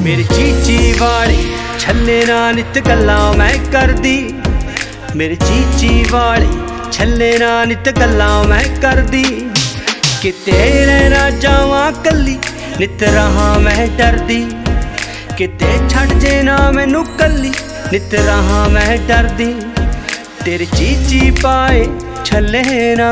मेरी चीची वाले छल्ले ना नित गल्लां मैं करदी। मेरी चीची वाले छल्ले ना नित गल्लां मैं करदी। कि तेरे ना जावां कल्ली नित रहां मैं डरदी। किते छड़ जे ना मैनू कल्ली नित रहां मैं डरदी। तेरी चीची पाए छल्ले ना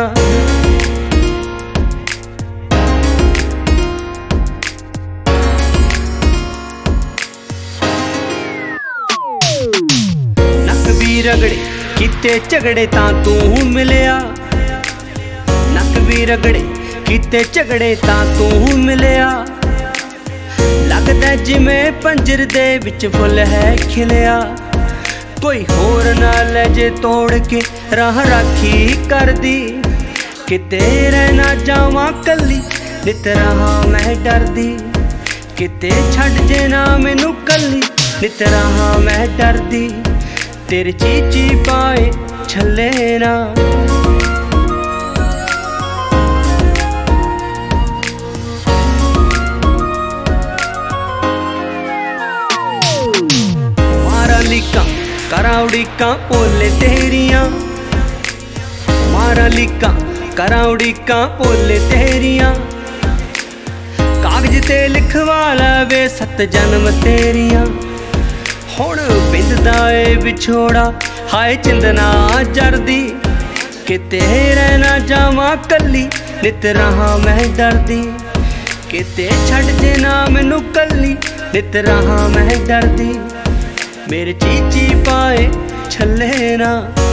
रगड़े किते झगड़े तां तू मिलिया। नक भी रगड़े किते झगड़े तां तू मिलिया। लगदा जिवें पंजर दे विच फुल है खिलिया। कोई होर ना ले जे तोड़ के राह राखी करदी। किते रहना जावां कल्ली नित रहां मैं डरदी। किते छड़ जे ना मैनू कल्ली नित रहां मैं डरदी। तेरी चीची पाए छल्ले ना मारा लिका करा उड़ीका बोले तेरिया। मारा लिका करा उड़ीका बोले तेरिया। कागज ते लिखवा वे 7 जन्म तेरिया। हुण बिंददा ए विछोड़ा हाय चिंदना जरदी। किते रहना जावां कल्ली नित रहां मैं डरदी। किते छड़ जे ना मैनू कल्ली नित रहां मैं डरदी। मेरे चीची पाए छल्ले ना।